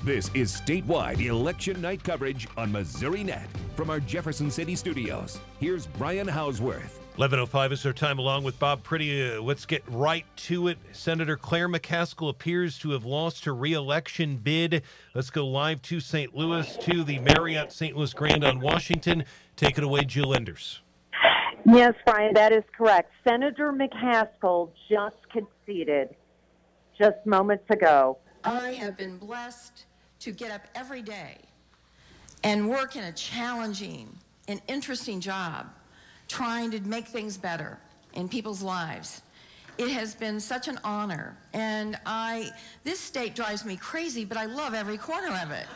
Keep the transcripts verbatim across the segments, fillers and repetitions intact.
This is statewide election night coverage on Missouri Net. From our Jefferson City studios, here's Brian Hausworth. eleven oh five is our time along with Bob Priddy. Uh, let's get right to it. Senator Claire McCaskill appears to have lost her re-election bid. Let's go live to Saint Louis, to the Marriott Saint Louis Grand on Washington. Take it away, Jill Enders. Yes, Brian, that is correct. Senator McCaskill just conceded just moments ago. I have been blessed to get up every day and work in a challenging and interesting job, trying to make things better in people's lives. It has been such an honor, and I, this state drives me crazy, but I love every corner of it.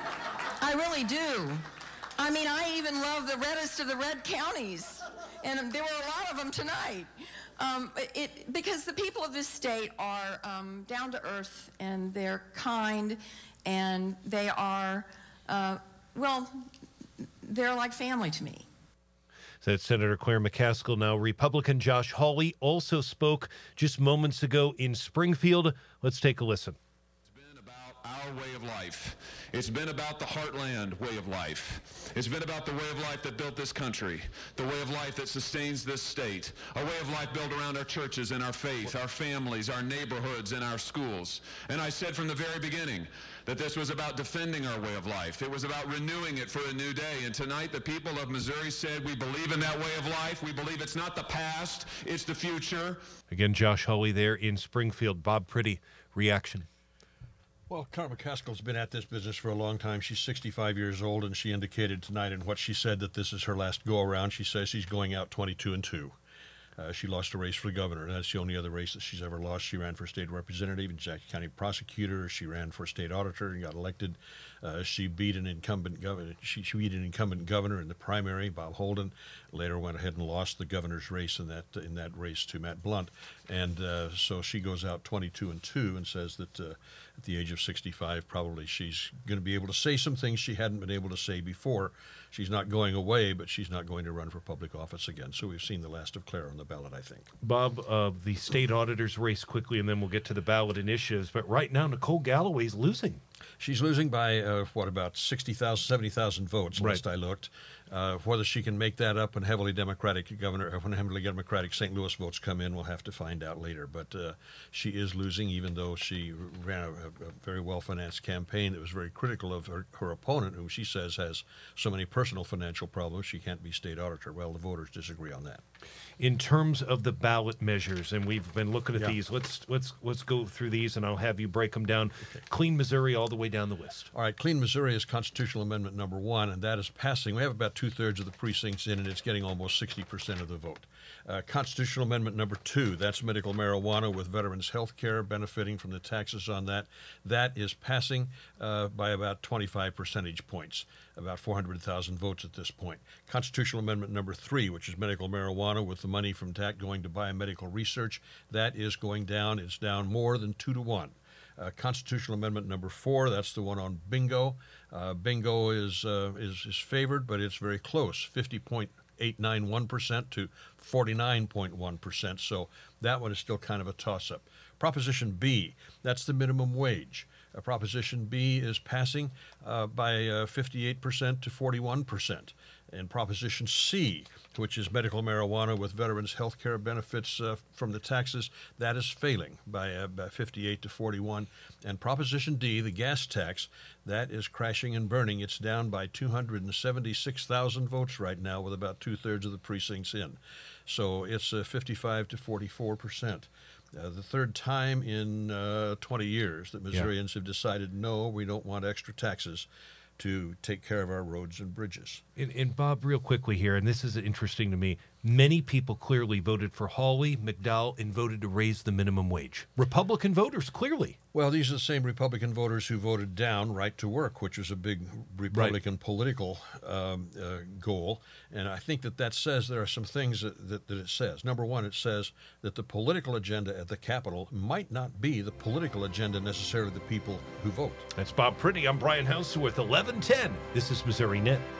I really do. I mean, I even love the reddest of the red counties, and there were a lot of them tonight. Um, it, because the people of this state are um, down to earth, and they're kind, and they are, uh, well, they're like family to me. That's Senator Claire McCaskill. Now, Republican Josh Hawley also spoke just moments ago in Springfield. Let's take a listen. It's been about our way of life. It's been about the heartland way of life. It's been about the way of life that built this country, the way of life that sustains this state, a way of life built around our churches and our faith, our families, our neighborhoods, and our schools. And I said from the very beginning that this was about defending our way of life. It was about renewing it for a new day. And tonight, the people of Missouri said we believe in that way of life. We believe it's not the past, it's the future. Again, Josh Hawley there in Springfield. Bob Priddy, reaction. Well, Claire McCaskill's been at this business for a long time. She's sixty-five years old, and she indicated tonight in what she said that this is her last go-around. She says she's going out twenty-two and two. Uh, she lost a race for governor. That's the only other race that she's ever lost. She ran for state representative and Jackie County prosecutor. She ran for state auditor and got elected. Uh, she beat an incumbent governor. She, she beat an incumbent governor in the primary, Bob Holden. Later went ahead and lost the governor's race in that in that race to Matt Blunt. And uh, so she goes out twenty-two and two and says that uh, at the age of sixty-five, probably she's going to be able to say some things she hadn't been able to say before. She's not going away, but she's not going to run for public office again. So we've seen the last of Claire on the ballot, I think. Bob, uh, the state auditor's race quickly, and then we'll get to the ballot initiatives. But right now, Nicole Galloway's losing. She's losing by, uh, what, about sixty thousand, seventy thousand votes, Right. last I looked. Uh, whether she can make that up when heavily Democratic governor, when heavily Democratic Saint Louis votes come in, we'll have to find out later. But uh, she is losing, even though she ran a, a very well-financed campaign that was very critical of her, her opponent, who she says has so many personal financial problems she can't be state auditor. Well, the voters disagree on that. In terms of the ballot measures, and we've been looking at Yeah. these, let's let's let's go through these, and I'll have you break them down. Okay. Clean Missouri all the way down the list. All right, Clean Missouri is constitutional amendment number one, and that is passing. We have about two-thirds of the precincts in, and it's getting almost sixty percent of the vote. Uh, constitutional amendment number two, that's medical marijuana with veterans health care, benefiting from the taxes on that. That is passing uh, by about twenty-five percentage points, about four hundred thousand votes at this point. Constitutional amendment number three, which is medical marijuana with the money from tax going to biomedical research, that is going down. It's down more than two to one. Uh, constitutional amendment number four, that's the one on bingo. Uh, bingo is, uh, is is favored, but it's very close, fifty point eight nine one percent to forty-nine point one percent. So that one is still kind of a toss-up. Proposition B, that's the minimum wage. Uh, Proposition B is passing uh, by uh, fifty-eight percent to forty-one percent. And Proposition C, which is medical marijuana with veterans health care benefits uh, from the taxes, that is failing by, uh, by fifty-eight to forty-one. And Proposition D, the gas tax, that is crashing and burning. It's down by two hundred seventy-six thousand votes right now, with about two-thirds of the precincts in. So it's uh, fifty-five to forty-four percent. Uh, the third time in uh, twenty years that Missourians yeah. have decided, no, we don't want extra taxes to take care of our roads and bridges. And, and Bob, real quickly here, and this is interesting to me, many people clearly voted for Hawley, McDowell, and voted to raise the minimum wage. Republican voters, clearly. Well, these are the same Republican voters who voted down right to work, which was a big Republican right. political um, uh, goal. And I think that that says there are some things that, that, that it says. Number one, it says that the political agenda at the Capitol might not be the political agenda necessarily of the people who vote. That's Bob Priddy. I'm Brian Hausworth, eleven ten. This is Missouri Net.